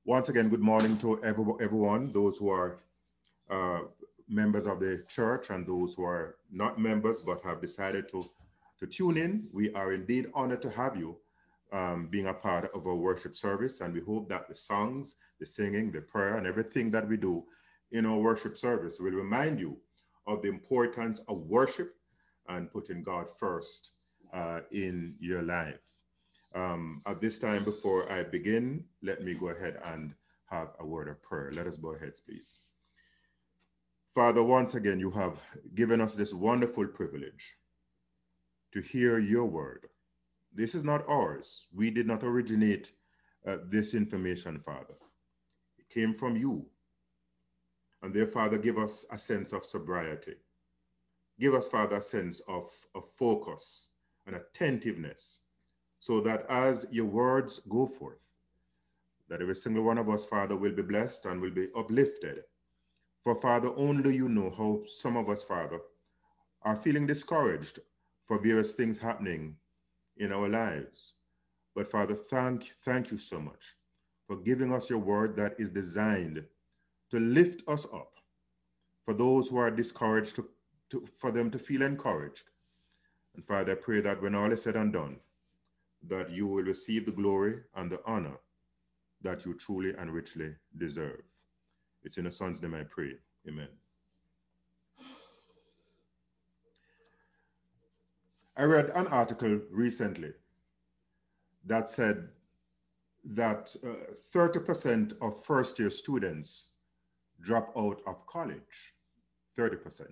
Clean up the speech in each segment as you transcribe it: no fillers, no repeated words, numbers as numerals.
Once again, good morning to everyone, those who are uh, members of the church and those who are not members but have decided to tune in. We are indeed honored to have you being a part of our worship service, and we hope that the songs, the singing, the prayer, and everything that we do in our worship service will remind you of the importance of worship and putting God first in your life. At this time, before I begin, let me go ahead and have a word of prayer. Let us bow our heads, please. Father, once again, you have given us this wonderful privilege to hear your word. This is not ours. We did not originate this information, Father. It came from you. And there, Father, give us a sense of sobriety. Give us, Father, a sense of focus and attentiveness, so that as your words go forth, that every single one of us, Father, will be blessed and will be uplifted. For, Father, only you know how some of us, Father, are feeling discouraged for various things happening in our lives. But, Father, thank you so much for giving us your word that is designed to lift us up. For those who are discouraged, for them to feel encouraged. And, Father, I pray that when all is said and done, that you will receive the glory and the honor that you truly and richly deserve. It's in the Son's name I pray. Amen. I read an article recently that said that 30% of first-year students drop out of college. 30%.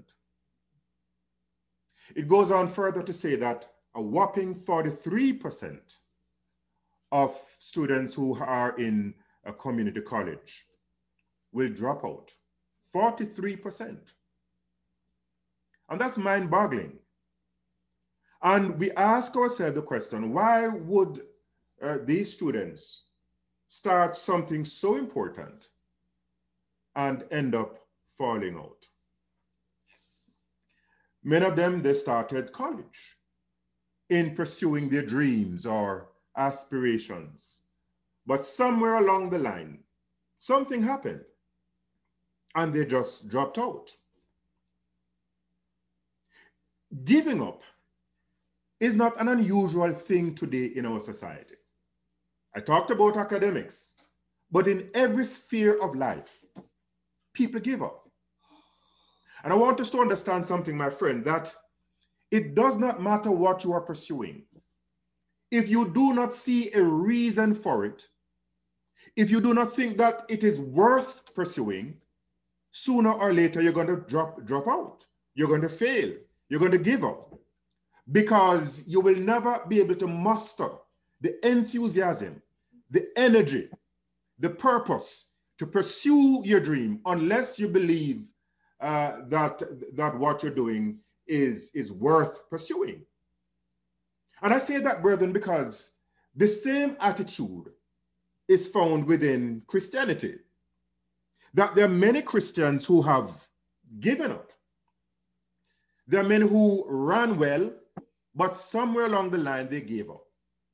It goes on further to say that a whopping 43% of students who are in a community college will drop out. 43%. And that's mind-boggling. And we ask ourselves the question, why would these students start something so important and end up falling out? Many of them, they started college in pursuing their dreams or aspirations. But somewhere along the line, something happened and they just dropped out. Giving up is not an unusual thing today in our society. I talked about academics, but in every sphere of life, people give up. And I want us to understand something, my friend, that it does not matter what you are pursuing. If you do not see a reason for it, if you do not think that it is worth pursuing, sooner or later you're going to drop out. You're going to fail. You're going to give up. Because you will never be able to muster the enthusiasm, the energy, the purpose to pursue your dream unless you believe that what you're doing is worth pursuing. And I say that, brethren, because the same attitude is found within Christianity. That there are many Christians who have given up. There are many who ran well, but somewhere along the line they gave up.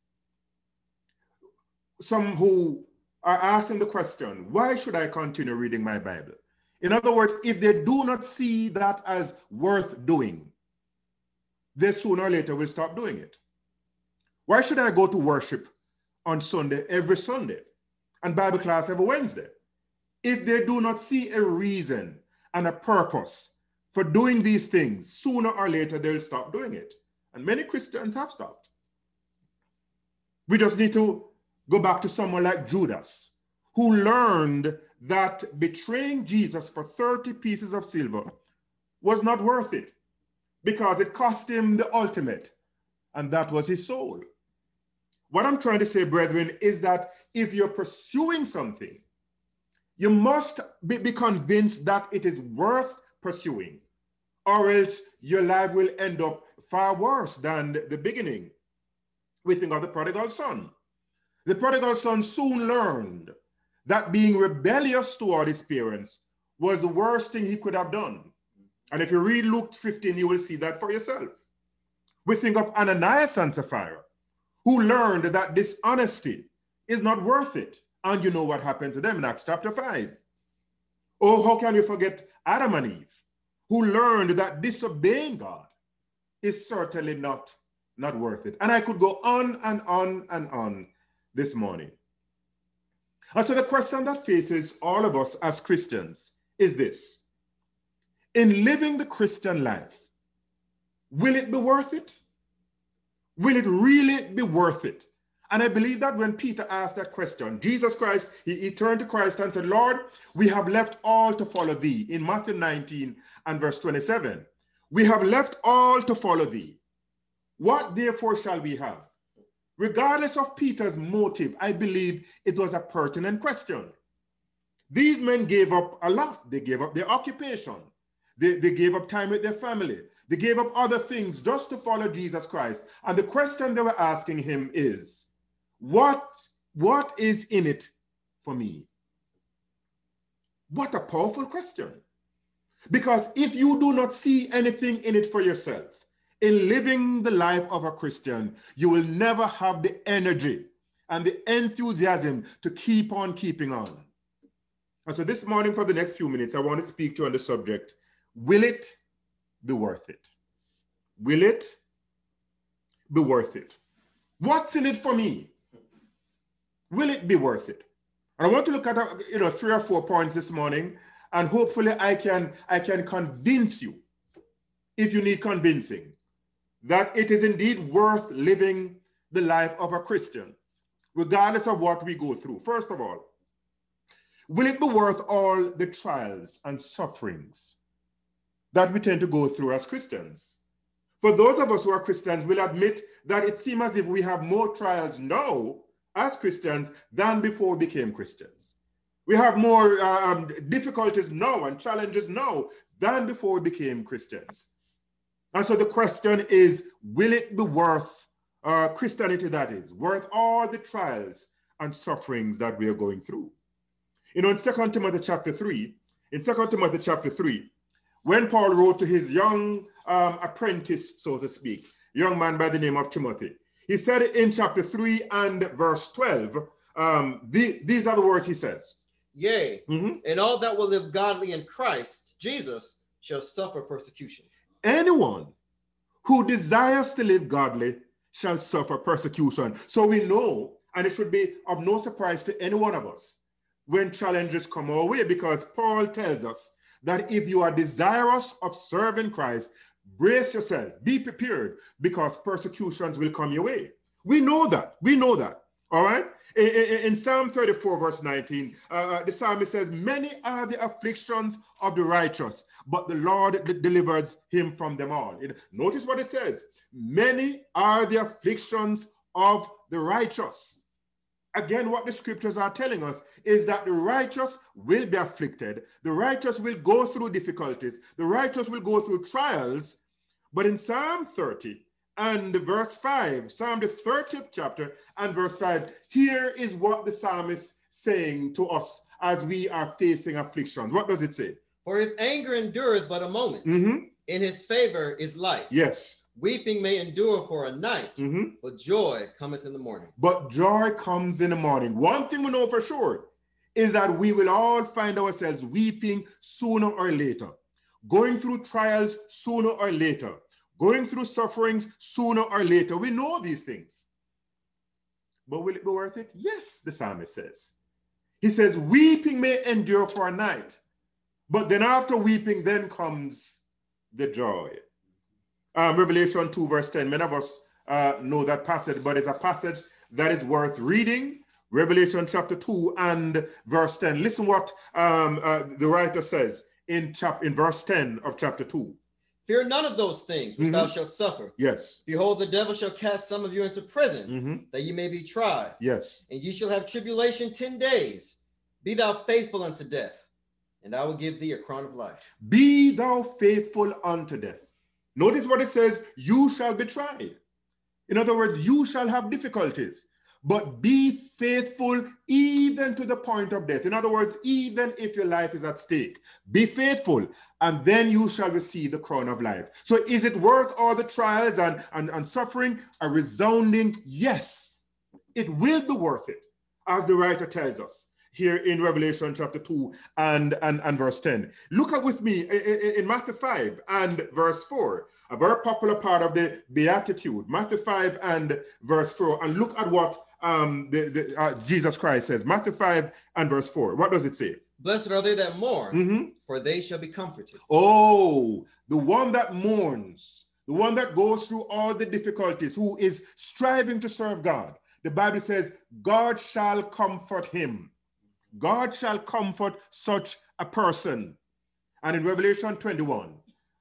Some who are asking the question, why should I continue reading my Bible? In other words, if they do not see that as worth doing, they sooner or later will stop doing it. Why should I go to worship on Sunday every Sunday and Bible class every Wednesday? If they do not see a reason and a purpose for doing these things, sooner or later they'll stop doing it. And many Christians have stopped. We just need to go back to someone like Judas, who learned that betraying Jesus for 30 pieces of silver was not worth it because it cost him the ultimate, and that was his soul. What I'm trying to say, brethren, is that if you're pursuing something, you must be convinced that it is worth pursuing, or else your life will end up far worse than the beginning. We think of the prodigal son. The prodigal son soon learned that being rebellious toward his parents was the worst thing he could have done. And if you read Luke 15, you will see that for yourself. We think of Ananias and Sapphira, who learned that dishonesty is not worth it. And you know what happened to them in Acts chapter 5. Oh, how can you forget Adam and Eve, who learned that disobeying God is certainly not worth it. And I could go on and on and on this morning. And so the question that faces all of us as Christians is this: in living the Christian life, will it be worth it? Will it really be worth it? And I believe that when Peter asked that question, Jesus Christ, he turned to Christ and said, Lord, we have left all to follow thee. In Matthew 19 and verse 27, we have left all to follow thee. What therefore shall we have? Regardless of Peter's motive, I believe it was a pertinent question. These men gave up a lot. They gave up their occupation. They gave up time with their family. They gave up other things just to follow Jesus Christ. And the question they were asking him is, what is in it for me? What a powerful question. Because if you do not see anything in it for yourself, in living the life of a Christian, you will never have the energy and the enthusiasm to keep on keeping on. And so this morning, for the next few minutes, I want to speak to you on the subject, will it be worth it? Will it be worth it? What's in it for me? Will it be worth it? And I want to look at 3 or 4 points this morning, and hopefully I can convince you, if you need convincing, that it is indeed worth living the life of a Christian, regardless of what we go through. First of all, will it be worth all the trials and sufferings that we tend to go through as Christians? For those of us who are Christians will admit that it seems as if we have more trials now as Christians than before we became Christians. We have more difficulties now and challenges now than before we became Christians. And so the question is, will it be worth Christianity, that is, worth all the trials and sufferings that we are going through? In 2 Timothy chapter 3, when Paul wrote to his young apprentice, so to speak, young man by the name of Timothy, he said in chapter 3 and verse 12, these are the words he says. Yea, and all that will live godly in Christ Jesus shall suffer persecution. Anyone who desires to live godly shall suffer persecution. So we know, and it should be of no surprise to any one of us, when challenges come our way, because Paul tells us that if you are desirous of serving Christ, brace yourself, be prepared, because persecutions will come your way. We know that. All right? In Psalm 34, verse 19, the psalmist says, many are the afflictions of the righteous, but the Lord delivers him from them all. Notice what it says. Many are the afflictions of the righteous. Again, what the scriptures are telling us is that the righteous will be afflicted. The righteous will go through difficulties. The righteous will go through trials. But in Psalm 30 and verse 5, Psalm the 30th chapter and verse 5, here is what the psalmist is saying to us as we are facing afflictions. What does it say? For his anger endureth but a moment. In his favor is life. Yes. Weeping may endure for a night, but joy cometh in the morning. But joy comes in the morning. One thing we know for sure is that we will all find ourselves weeping sooner or later, going through trials sooner or later, going through sufferings sooner or later. We know these things. But will it be worth it? Yes, the psalmist says. He says, weeping may endure for a night, but then after weeping, then comes the joy. Revelation 2 verse 10, many of us know that passage, but it's a passage that is worth reading. Revelation chapter 2 and verse 10. Listen what the writer says in verse 10 of chapter 2. Fear none of those things which thou shalt suffer. Yes. Behold, the devil shall cast some of you into prison, that ye may be tried. Yes. And ye shall have tribulation 10 days. Be thou faithful unto death, and I will give thee a crown of life. Be thou faithful unto death. Notice what it says, you shall be tried. In other words, you shall have difficulties, but be faithful even to the point of death. In other words, even if your life is at stake, be faithful, and then you shall receive the crown of life. So is it worth all the trials and suffering? A resounding yes. It will be worth it. as the writer tells us here in Revelation chapter 2 and verse 10. Look at with me in Matthew 5 and verse 4, a very popular part of the Beatitude, Matthew 5 and verse 4, and look at what Jesus Christ says. Matthew 5 and verse 4. What does it say? Blessed are they that mourn, for they shall be comforted. Oh, the one that mourns, the one that goes through all the difficulties, who is striving to serve God. The Bible says, God shall comfort him. God shall comfort such a person. And in Revelation 21,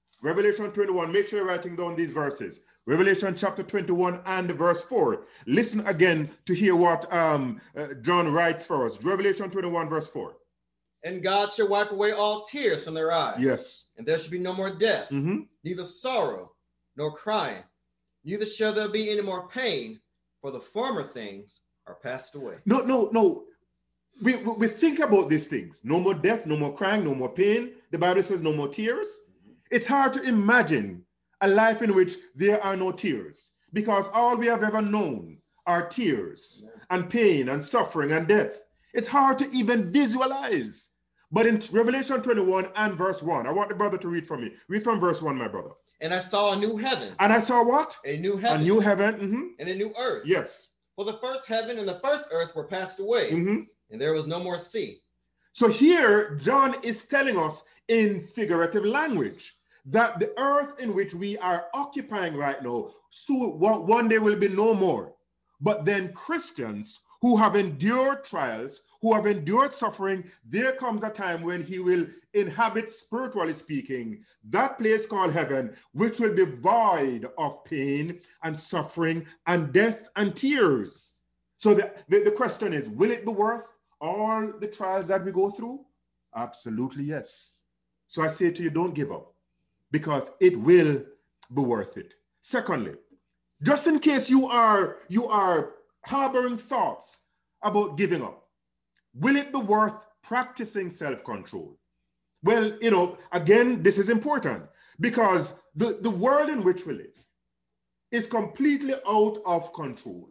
make sure you're writing down these verses. Revelation chapter 21 and verse 4. Listen again to hear what John writes for us. Revelation 21 verse 4. And God shall wipe away all tears from their eyes. Yes. And there shall be no more death, neither sorrow nor crying, neither shall there be any more pain, for the former things are passed away. No. We think about these things. No more death, no more crying, no more pain. The Bible says no more tears. It's hard to imagine a life in which there are no tears, because all we have ever known are tears and pain and suffering and death. It's hard to even visualize. But in Revelation 21 and verse 1, I want the brother to read from me. Read from verse 1, my brother. And I saw a new heaven. And I saw what? A new heaven. A new heaven. And a new earth. Yes. For the first heaven and the first earth were passed away, and there was no more sea. So here, John is telling us in figurative language that the earth in which we are occupying right now, soon one day will be no more. But then Christians who have endured trials, who have endured suffering, there comes a time when he will inhabit, spiritually speaking, that place called heaven, which will be void of pain and suffering and death and tears. So the question is, will it be worth all the trials that we go through? Absolutely yes. So I say to you, don't give up, because it will be worth it. Secondly, just in case you are harboring thoughts about giving up, will it be worth practicing self-control? Well, again, this is important, because the world in which we live is completely out of control.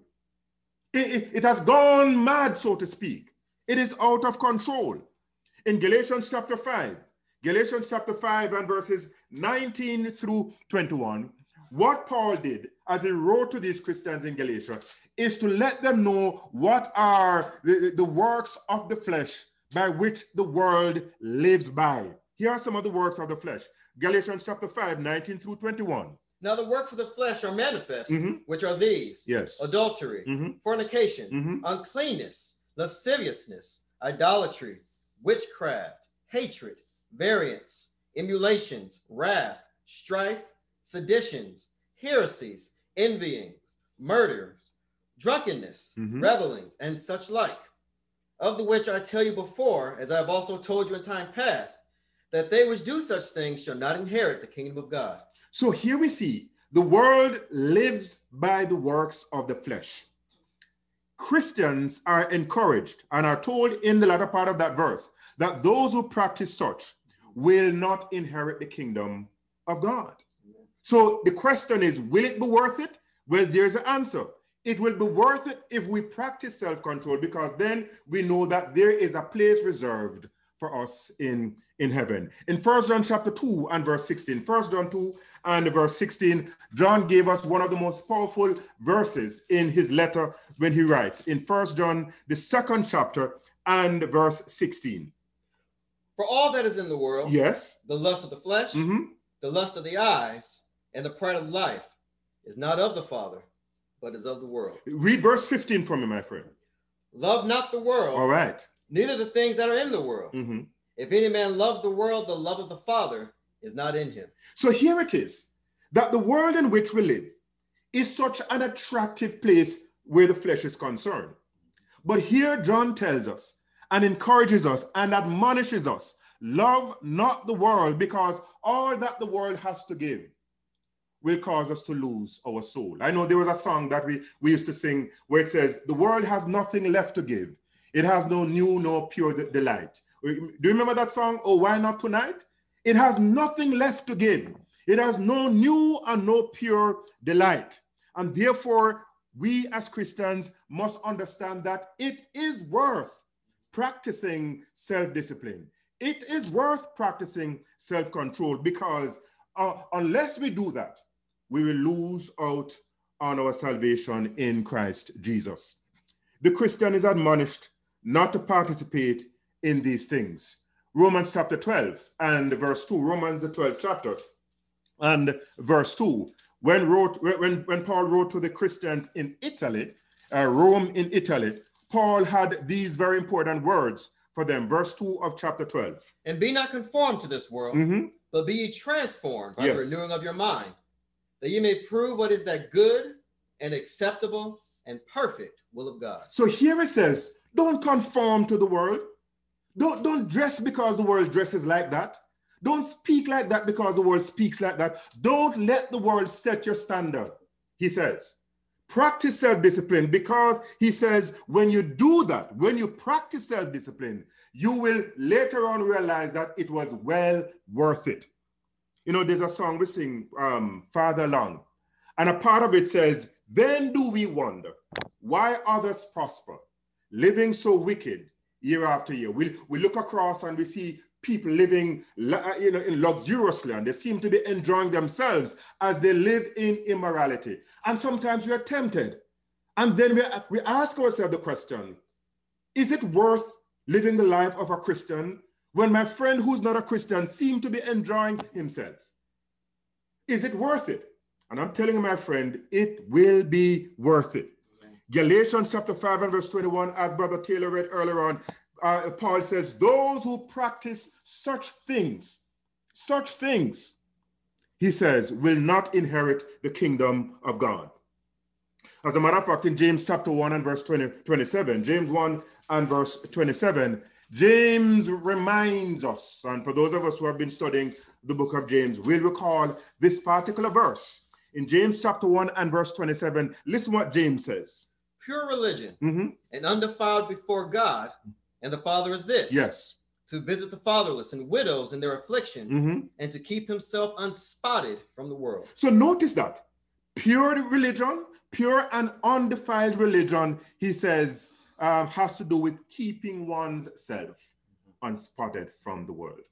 It has gone mad, so to speak. It is out of control. In Galatians chapter 5 and verses 19 through 21, what Paul did as he wrote to these Christians in Galatia is to let them know what are the works of the flesh by which the world lives by. Here are some of the works of the flesh. Galatians chapter 5, 19 through 21. Now the works of the flesh are manifest, which are these: adultery, fornication, uncleanness, lasciviousness, idolatry, witchcraft, hatred, variance, emulations, wrath, strife, seditions, heresies, envyings, murders, drunkenness, revelings, and such like, of the which I tell you before, as I have also told you in time past, that they which do such things shall not inherit the kingdom of God. So here we see the world lives by the works of the flesh. Christians are encouraged and are told in the latter part of that verse that those who practice such will not inherit the kingdom of God. So the question is, will it be worth it? Well, there's an answer. It will be worth it if we practice self-control, because then we know that there is a place reserved for us in heaven. In 1 John chapter 2 and verse 16, 1 John 2 and verse 16, John gave us one of the most powerful verses in his letter when he writes in 1 John, the 2nd chapter and verse 16. For all that is in the world, yes, the lust of the flesh, the lust of the eyes, and the pride of life is not of the Father, but is of the world. Read verse 15 for me, my friend. Love not the world. All right. Neither the things that are in the world. If any man love the world, the love of the Father is not in him. So here it is, that the world in which we live is such an attractive place where the flesh is concerned. But here John tells us and encourages us and admonishes us, love not the world, because all that the world has to give will cause us to lose our soul. I know there was a song that we used to sing where it says, the world has nothing left to give. It has no new, no pure delight. Do you remember that song, Oh, Why Not Tonight? It has nothing left to give. It has no new and no pure delight. And therefore, we as Christians must understand that it is worth practicing self-discipline. It is worth practicing self-control, because unless we do that, we will lose out on our salvation in Christ Jesus. The Christian is admonished not to participate in these things. Romans chapter 12 and verse 2, Romans the 12th chapter and verse 2, when Paul wrote to the Christians in Italy, Rome in Italy, Paul had these very important words for them. Verse 2 of chapter 12. And be not conformed to this world, but be ye transformed by the renewing of your mind, that ye may prove what is that good and acceptable and perfect will of God. So here it says, don't conform to the world. Don't dress because the world dresses like that. Don't speak like that because the world speaks like that. Don't let the world set your standard, he says. Practice self-discipline, because he says when you do that, when you practice self-discipline, you will later on realize that it was well worth it. You know, there's a song we sing, Farther Along, and a part of it says, then do we wonder why others prosper, living so wicked year after year. We look across and we see people living luxuriously, and they seem to be enjoying themselves as they live in immorality. And sometimes we are tempted. And then we ask ourselves the question, is it worth living the life of a Christian when my friend who's not a Christian seems to be enjoying himself? Is it worth it? And I'm telling you, my friend, it will be worth it. Galatians chapter 5 and verse 21, as Brother Taylor read earlier on, Paul says, those who practice such things, he says, will not inherit the kingdom of God. As a matter of fact, in James chapter 1 and verse 27, James 1 and verse 27, James reminds us, and for those of us who have been studying the book of James, we'll recall this particular verse. In James chapter 1 and verse 27, listen what James says. Pure religion and undefiled before God and the Father is this. Yes. To visit the fatherless and widows in their affliction, and to keep himself unspotted from the world. So notice that. Pure religion, pure and undefiled religion, he says, has to do with keeping one's self unspotted from the world.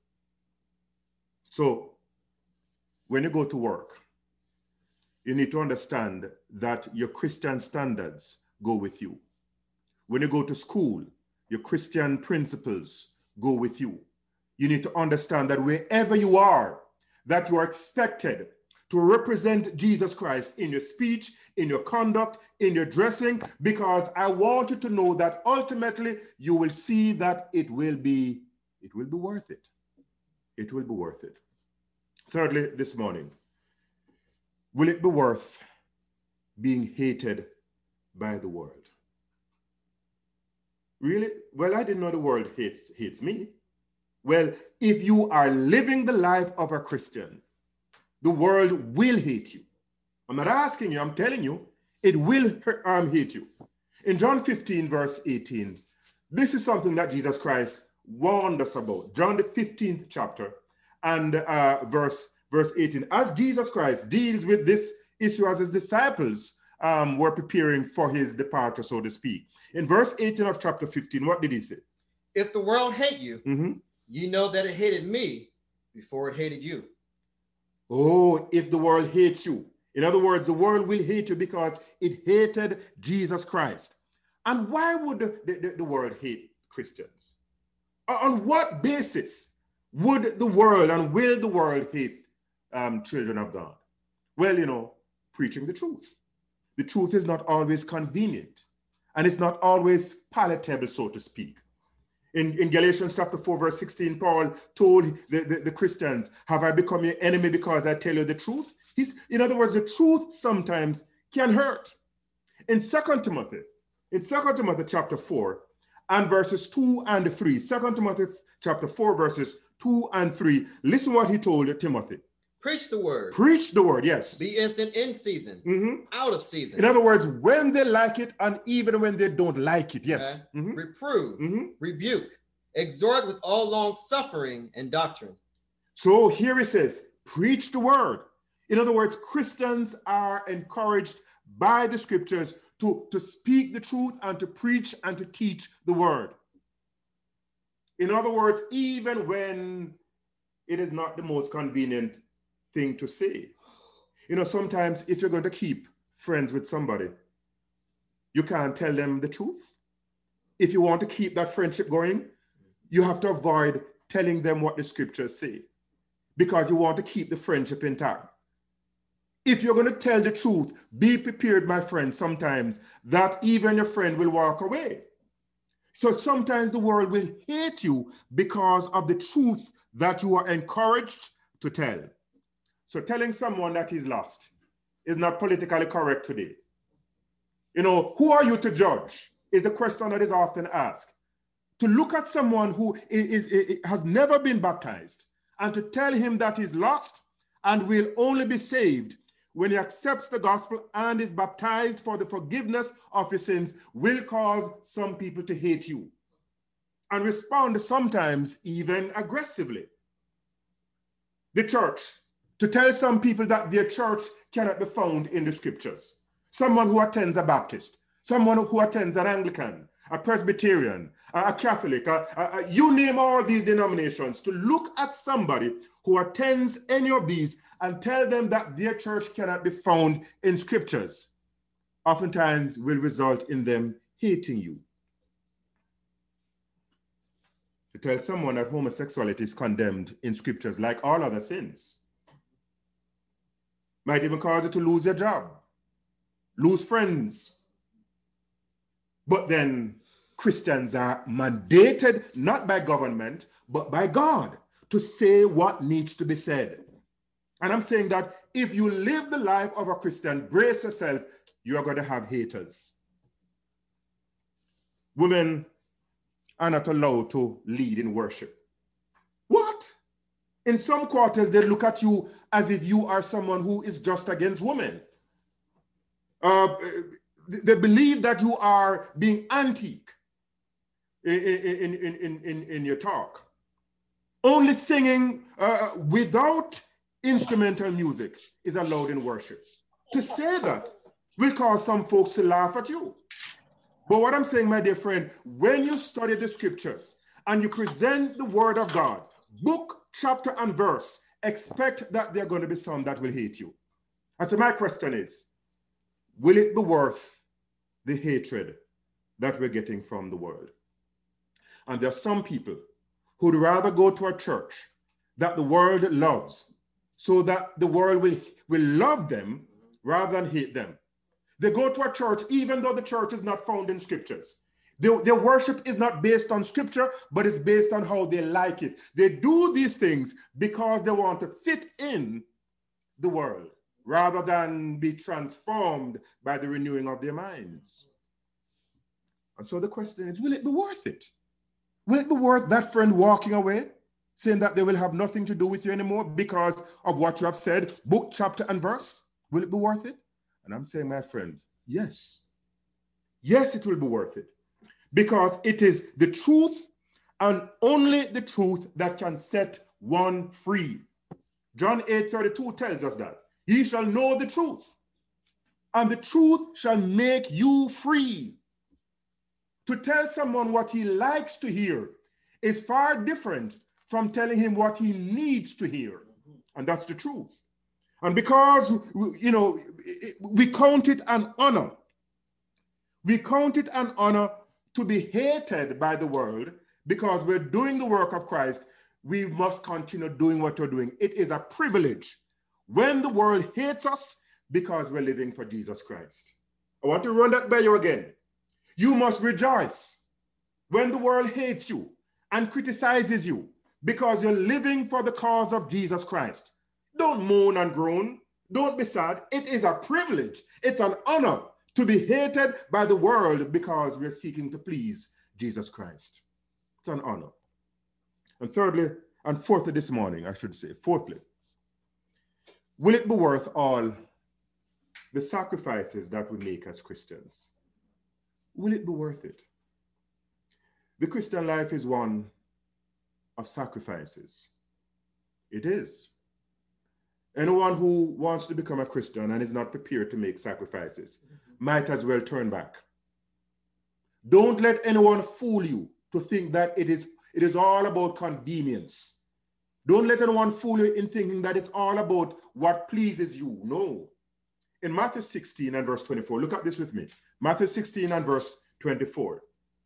So when you go to work, you need to understand that your Christian standards go with you. When you go to school, your Christian principles go with you. You need to understand that wherever you are, that you are expected to represent Jesus Christ in your speech, in your conduct, in your dressing, because I want you to know that ultimately you will see that it will be worth it. It will be worth it. Thirdly, this morning, will it be worth being hated by the world? Really? Well, I didn't know the world hates me. Well, if you are living the life of a Christian, the world will hate you. I'm not asking you, I'm telling you, it will hate you. In John 15, verse 18, this is something that Jesus Christ warned us about. John the 15th chapter and verse 18. As Jesus Christ deals with this issue as his disciples were preparing for his departure, so to speak. In verse 18 of chapter 15, what did he say? If the world hate you, you know that it hated me before it hated you. Oh, if the world hates you. In other words, the world will hate you because it hated Jesus Christ. And why would the world hate Christians? On what basis would the world and will the world hate children of God? Well, you know, preaching the truth. The truth is not always convenient, and it's not always palatable, so to speak. In Galatians chapter 4, verse 16, Paul told the Christians, have I become your enemy because I tell you the truth? In other words, the truth sometimes can hurt. In 2 Timothy chapter 4 and verses 2 and 3, 2 Timothy chapter 4, verses 2 and 3, listen what he told Timothy. Preach the word. Preach the word, yes. Be instant in season, out of season. In other words, when they like it and even when they don't like it, yes. Okay. Reprove, rebuke, exhort with all long suffering and doctrine. So here it says, preach the word. In other words, Christians are encouraged by the scriptures to speak the truth and to preach and to teach the word. In other words, even when it is not the most convenient thing to say. You know, sometimes if you're going to keep friends with somebody, you can't tell them the truth. If you want to keep that friendship going, you have to avoid telling them what the scriptures say because you want to keep the friendship intact. If you're going to tell the truth, be prepared, my friend, sometimes that even your friend will walk away. So sometimes the world will hate you because of the truth that you are encouraged to tell. So telling someone that he's lost is not politically correct today. You know, who are you to judge is the question that is often asked. To look at someone who has never been baptized and to tell him that he's lost and will only be saved when he accepts the gospel and is baptized for the forgiveness of his sins will cause some people to hate you and respond sometimes even aggressively. The church, to tell some people that their church cannot be found in the scriptures. Someone who attends a Baptist, someone who attends an Anglican, a Presbyterian, a Catholic, you name all these denominations, to look at somebody who attends any of these and tell them that their church cannot be found in scriptures, oftentimes will result in them hating you. To tell someone that homosexuality is condemned in scriptures like all other sins might even cause you to lose your job, lose friends. But then Christians are mandated not by government, but by God to say what needs to be said. And I'm saying that if you live the life of a Christian, brace yourself, you are going to have haters. Women are not allowed to lead in worship. What? In some quarters, they look at you as if you are someone who is just against women. They believe that you are being antique in your talk. Only singing without instrumental music is allowed in worship. To say that will cause some folks to laugh at you. But what I'm saying, my dear friend, when you study the scriptures and you present the word of God, book, chapter, and verse, expect that there are going to be some that will hate you. And so my question is, will it be worth the hatred that we're getting from the world? And there are some people who'd rather go to a church that the world loves so that the world will love them rather than hate them. They go to a church even though the church is not found in scriptures. Their worship is not based on scripture, but it's based on how they like it. They do these things because they want to fit in the world rather than be transformed by the renewing of their minds. And so the question is, will it be worth it? Will it be worth that friend walking away, saying that they will have nothing to do with you anymore because of what you have said, book, chapter, and verse? Will it be worth it? And I'm saying, my friend, yes. Yes, it will be worth it. Because it is the truth and only the truth that can set one free. John 8:32 tells us that. Ye shall know the truth, and the truth shall make you free. To tell someone what he likes to hear is far different from telling him what he needs to hear. And that's the truth. And because, you know, we count it an honor. We count it an honor to be hated by the world because we're doing the work of Christ. We must continue doing what we're doing. It is a privilege when the world hates us because we're living for Jesus Christ. I want to run that by you again. You must rejoice when the world hates you and criticizes you because you're living for the cause of Jesus Christ. Don't moan and groan. Don't be sad. It is a privilege. It's an honor to be hated by the world because we're seeking to please Jesus Christ. It's an honor. And thirdly, and fourthly this morning, I should say, fourthly, will it be worth all the sacrifices that we make as Christians? Will it be worth it? The Christian life is one of sacrifices. It is. Anyone who wants to become a Christian and is not prepared to make sacrifices might as well turn back. Don't let anyone fool you to think that it is all about convenience. Don't let anyone fool you in thinking that it's all about what pleases you. No. In Matthew 16 and verse 24, look at this with me. Matthew 16 and verse 24.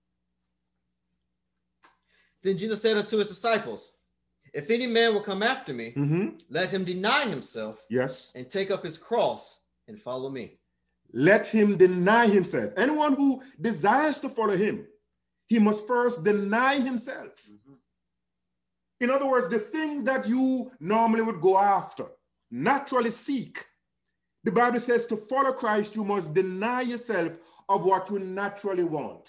Then Jesus said unto his disciples, if any man will come after me, let him deny himself, yes, and take up his cross and follow me. Let him deny himself. Anyone who desires to follow him, he must first deny himself. In other words, the things that you normally would go after, naturally seek. The Bible says to follow Christ, you must deny yourself of what you naturally want.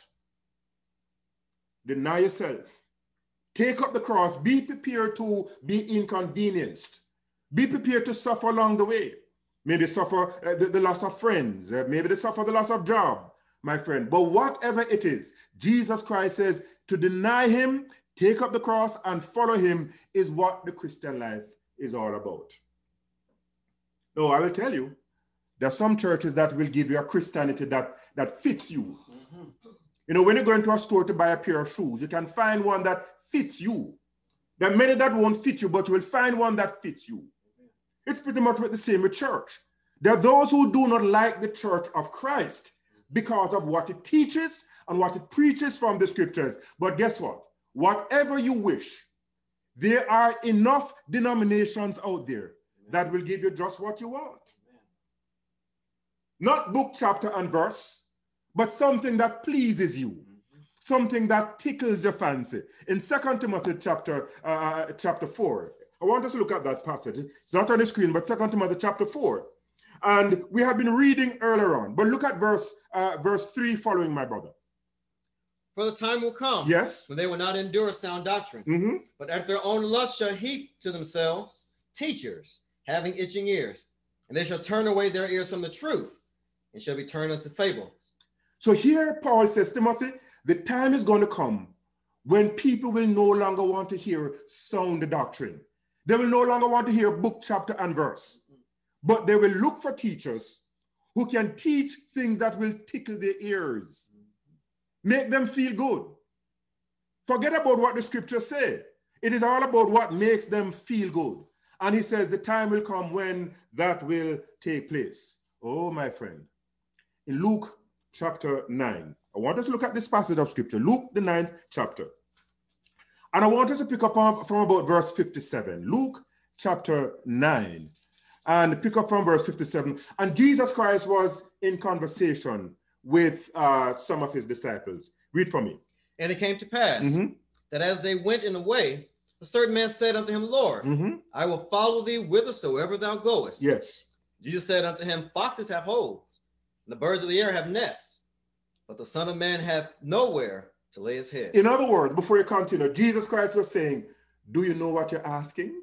Deny yourself. Take up the cross. Be prepared to be inconvenienced. Be prepared to suffer along the way. Maybe suffer the loss of friends. Maybe they suffer the loss of job, my friend. But whatever it is, Jesus Christ says to deny him, take up the cross, and follow him is what the Christian life is all about. No, I will tell you, there are some churches that will give you a Christianity that fits you. You know, when you go into a store to buy a pair of shoes, you can find one that fits you. There are many that won't fit you, but you will find one that fits you. It's pretty much the same with church. There are those who do not like the church of Christ because of what it teaches and what it preaches from the scriptures. But guess what? Whatever you wish, there are enough denominations out there that will give you just what you want. Not book, chapter, and verse, but something that pleases you. Something that tickles your fancy. In 2 Timothy chapter 4, I want us to look at that passage. It's not on the screen, but 2 Timothy chapter 4. And we have been reading earlier on, but look at verse 3 following, my brother. For the time will come, yes, when they will not endure sound doctrine, but after their own lust shall heap to themselves teachers, having itching ears, and they shall turn away their ears from the truth, and shall be turned unto fables. So here Paul says, Timothy, the time is going to come when people will no longer want to hear sound doctrine. They will no longer want to hear book, chapter, and verse. But they will look for teachers who can teach things that will tickle their ears, make them feel good. Forget about what the scriptures say. It is all about what makes them feel good. And he says the time will come when that will take place. Oh, my friend. In Luke chapter 9, I want us to look at this passage of scripture, Luke the 9th chapter. And I want us to pick up from about verse 57, Luke chapter 9, and pick up from verse 57. And Jesus Christ was in conversation with some of his disciples. Read for me. And it came to pass that as they went in the way, a certain man said unto him, Lord, I will follow thee whithersoever thou goest. Yes. Jesus said unto him, foxes have holes, and the birds of the air have nests, but the Son of Man hath nowhere to lay his head. In other words, before you continue, Jesus Christ was saying, do you know what you're asking?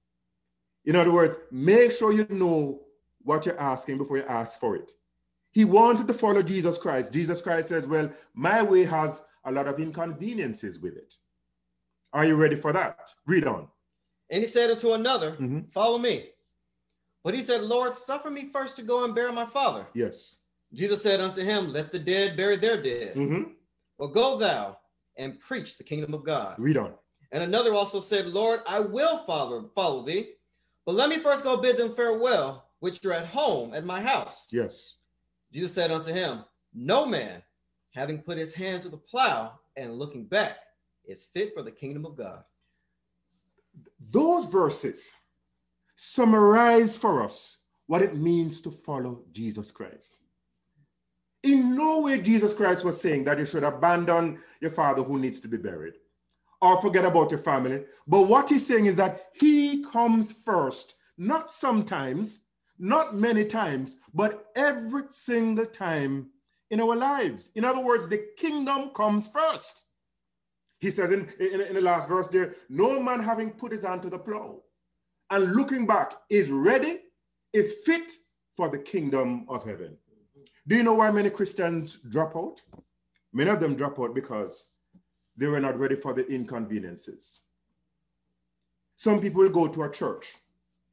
In other words, make sure you know what you're asking before you ask for it. He wanted to follow Jesus Christ. Jesus Christ says, well, my way has a lot of inconveniences with it. Are you ready for that? Read on. And he said unto another, follow me. But he said, Lord, suffer me first to go and bury my father. Yes. Jesus said unto him, let the dead bury their dead. Well, go thou and preach the kingdom of God. Read on. And another also said, Lord, I will follow thee, but let me first go bid them farewell, which are at home at my house. Yes. Jesus said unto him, no man, having put his hand to the plow and looking back, is fit for the kingdom of God. Those verses summarize for us what it means to follow Jesus Christ. In no way Jesus Christ was saying that you should abandon your father who needs to be buried or forget about your family. But what he's saying is that he comes first, not sometimes, not many times, but every single time in our lives. In other words, the kingdom comes first. He says in the last verse there, no man having put his hand to the plow and looking back is ready, is fit for the kingdom of heaven. Do you know why many Christians drop out? Many of them drop out because they were not ready for the inconveniences. Some people will go to a church.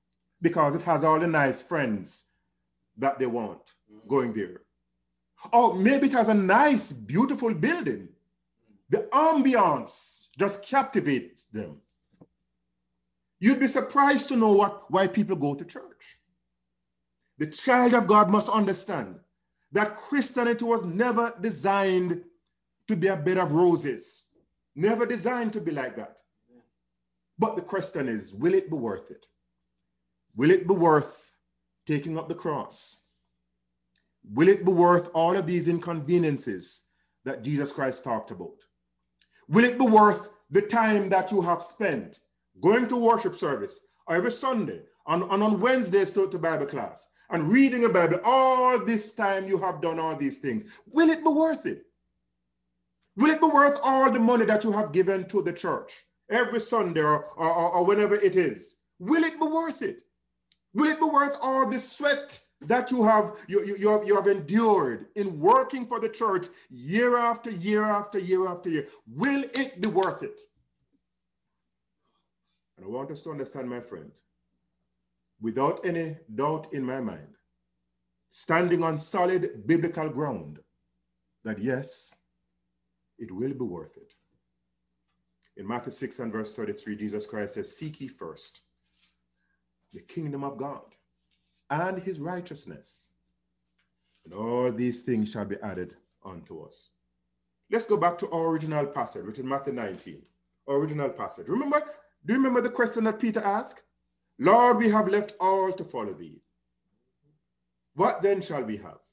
because it has all the nice friends that they want going there. Or maybe it has a nice, beautiful building. The ambiance just captivates them. You'd be surprised to know why people go to church. The child of God must understand that Christianity was never designed to be a bed of roses. Never designed to be like that. But the question is, will it be worth it? Will it be worth taking up the cross? Will it be worth all of these inconveniences that Jesus Christ talked about? Will it be worth the time that you have spent going to worship service every Sunday and on Wednesdays to Bible class and reading a Bible? All this time you have done all these things. Will it be worth it? Will it be worth all the money that you have given to the church every Sunday or whenever it is? Will it be worth it? Will it be worth all the sweat that you have endured in working for the church year after year after year after year? Will it be worth it? And I want us to understand, my friend, without any doubt in my mind, standing on solid biblical ground, that yes, it will be worth it. In Matthew 6 and verse 33, Jesus Christ says, "Seek ye first the kingdom of God and his righteousness, and all these things shall be added unto us." Let's go back to our original passage, which is Matthew 19, original passage. Do you remember the question that Peter asked? "Lord, we have left all to follow thee. What then shall we have?"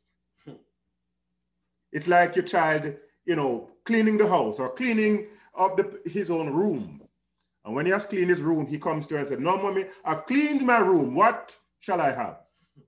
It's like your child, cleaning the house or cleaning up his own room. And when he has cleaned his room, he comes to her and says, "No, mommy, I've cleaned my room. What shall I have?"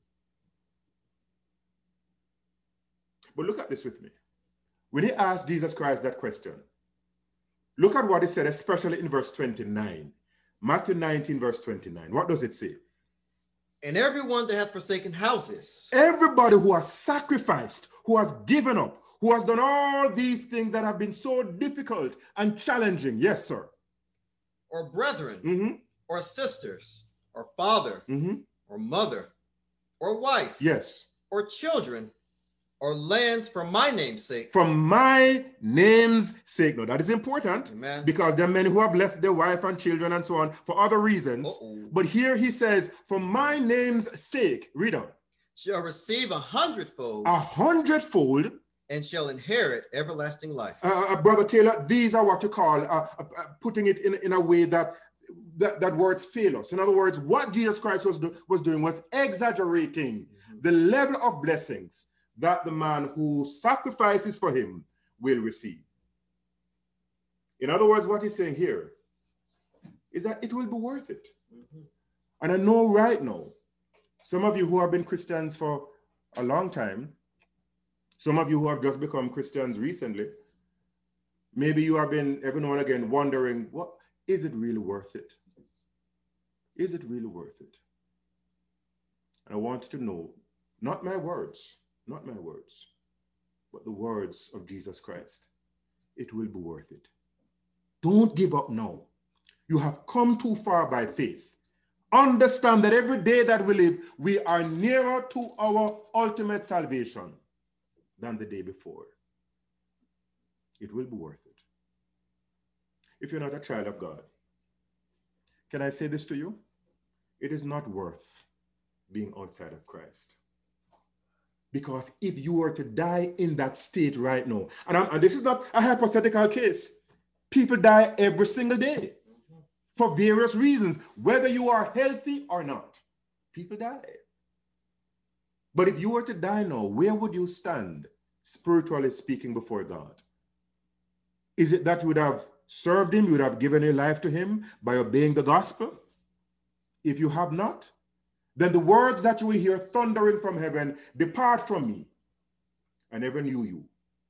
But look at this with me. When he asked Jesus Christ that question, look at what he said, especially in verse 29. Matthew 19, verse 29. What does it say? "And everyone that hath forsaken houses." Everybody who has sacrificed, who has given up, who has done all these things that have been so difficult and challenging. Yes, sir. "Or brethren, or sisters, or father, or mother, or wife, yes, or children, or lands for my name's sake." For my name's sake. Now, that is important. Amen. Because there are many who have left their wife and children and so on for other reasons. But here he says, "For my name's sake," read on, "shall receive 100-fold. 100-fold. And shall inherit everlasting life." Brother Taylor, these are what you call putting it in a way that words fail us. In other words, what Jesus Christ was doing was exaggerating the level of blessings that the man who sacrifices for him will receive. In other words, what he's saying here is that it will be worth it. And I know right now, some of you who have been Christians for a long time, some of you who have just become Christians recently, maybe you have been every now and again wondering, is it really worth it? Is it really worth it? And I want you to know, not my words, but the words of Jesus Christ. It will be worth it. Don't give up now. You have come too far by faith. Understand that every day that we live, we are nearer to our ultimate salvation than the day before. It will be worth it. If you're not a child of God, can I say this to you? It is not worth being outside of Christ. Because if you were to die in that state right now, and this is not a hypothetical case, people die every single day for various reasons, whether you are healthy or not. People die. But if you were to die now, where would you stand, spiritually speaking, before God? Is it that you would have served him, you would have given your life to him by obeying the gospel? If you have not, then the words that you will hear thundering from heaven, "Depart from me, I never knew you."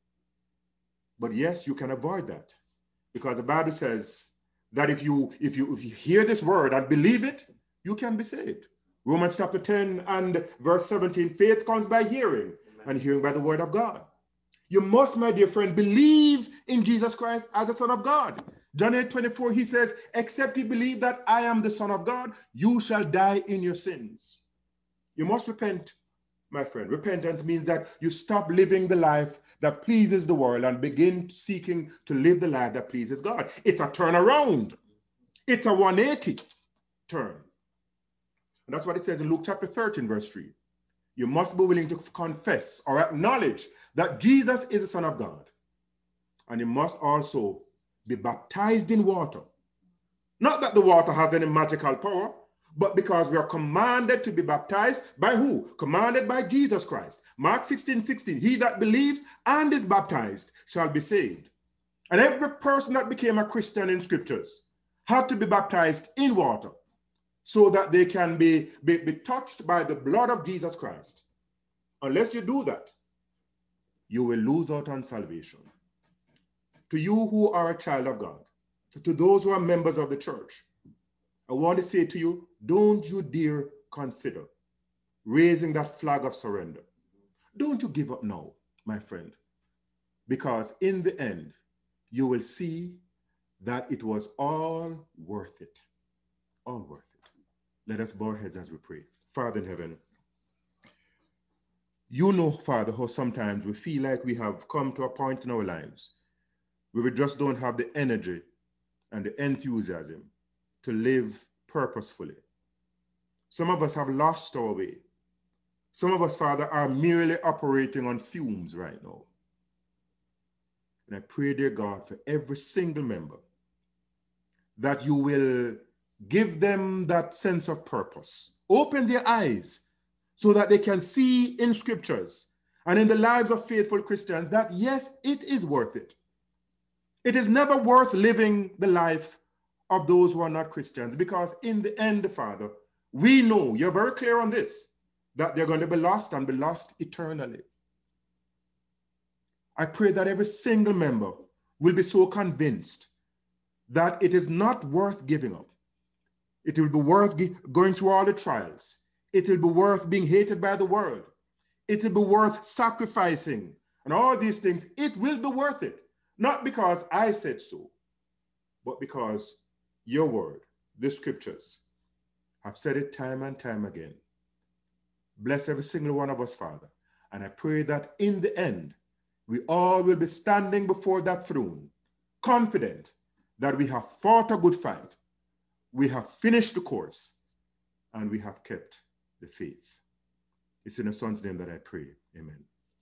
But yes, you can avoid that, because the Bible says that if you hear this word and believe it, you can be saved. Romans chapter 10 and verse 17, faith comes by hearing, and hearing by the word of God. You must, my dear friend, believe in Jesus Christ as the Son of God. John 8:24, he says, except you believe that I am the Son of God, you shall die in your sins. You must repent, my friend. Repentance means that you stop living the life that pleases the world and begin seeking to live the life that pleases God. It's a turnaround. It's a 180 turn. And that's what it says in Luke chapter 13, verse 3. You must be willing to confess or acknowledge that Jesus is the Son of God. And you must also be baptized in water. Not that the water has any magical power, but because we are commanded to be baptized by who? Commanded by Jesus Christ. Mark 16:16, he that believes and is baptized shall be saved. And every person that became a Christian in scriptures had to be baptized in water so that they can be touched by the blood of Jesus Christ. Unless you do that, you will lose out on salvation. To you who are a child of God, to those who are members of the church, I want to say to you, don't you dare consider raising that flag of surrender. Don't you give up now, my friend, because in the end, you will see that it was all worth it. All worth it. Let us bow our heads as we pray. Father in heaven, you know, Father, how sometimes we feel like we have come to a point in our lives where we just don't have the energy and the enthusiasm to live purposefully. Some of us have lost our way. Some of us, Father, are merely operating on fumes right now. And I pray, dear God, for every single member, that you will give them that sense of purpose. Open their eyes so that they can see in scriptures and in the lives of faithful Christians that, yes, it is worth it. It is never worth living the life of those who are not Christians, because in the end, Father, we know, you're very clear on this, that they're going to be lost and be lost eternally. I pray that every single member will be so convinced that it is not worth giving up. It will be worth going through all the trials. It will be worth being hated by the world. It will be worth sacrificing and all these things. It will be worth it. Not because I said so, but because your word, the scriptures, have said it time and time again. Bless every single one of us, Father. And I pray that in the end, we all will be standing before that throne, confident that we have fought a good fight, we have finished the course, and we have kept the faith. It's in the Son's name that I pray. Amen.